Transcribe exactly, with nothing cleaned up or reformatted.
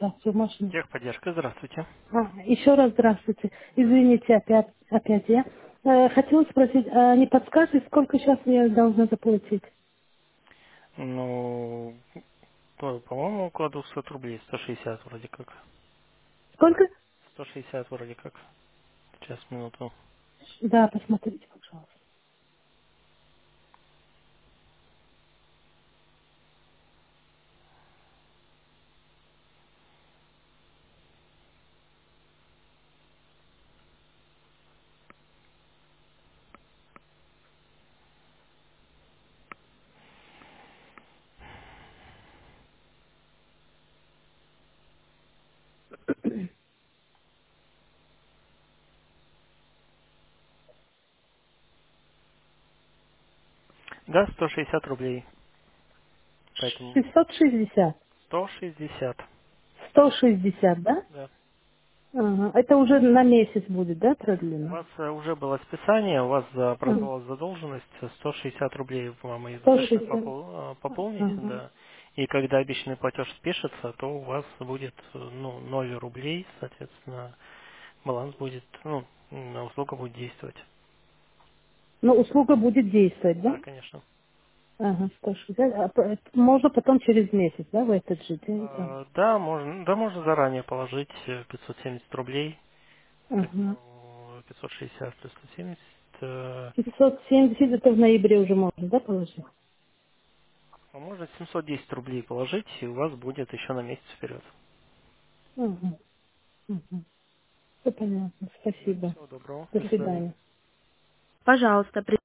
Здравствуйте, можно? Техподдержка, здравствуйте. А, еще раз здравствуйте. Извините, опять, опять я. Э, хотела спросить, а не подскажете, сколько сейчас я должна заплатить? Ну, по- по-моему, около двухсот рублей, сто шестьдесят вроде как. Сколько? сто шестьдесят вроде как. Сейчас, минуту. Да, посмотрите, пожалуйста. Да, сто шестьдесят рублей. Поэтому шестьсот шестьдесят. сто шестьдесят. сто шестьдесят, да? Да. Ага. Это уже на месяц будет, да, У продлено? вас э, уже было списание, у вас за- Ага. образовалась задолженность, э, сто шестьдесят рублей вам из сто это шестьдесят. попол- э, пополнить, Ага. да. И когда обещанный платеж спишется, то у вас будет э, ну, ноль рублей, соответственно, баланс будет, ну, м, услуга будет действовать. Но услуга будет действовать, да? Да, конечно. Ага, сто шестьдесят. А по- можно потом через месяц, да, в этот же день там? Э, Да, можно, да, можно заранее положить э, пятьсот семьдесят рублей, Ага. поэтому пятьсот шестьдесят плюс сто семьдесят, э, пятьсот семьдесят это в ноябре уже можно, да, положить? а можно семьсот десять рублей положить, и у вас будет еще на месяц вперед. Угу. Угу. Все понятно. Да, Спасибо. всего доброго, До до свидания. свидания. Пожалуйста,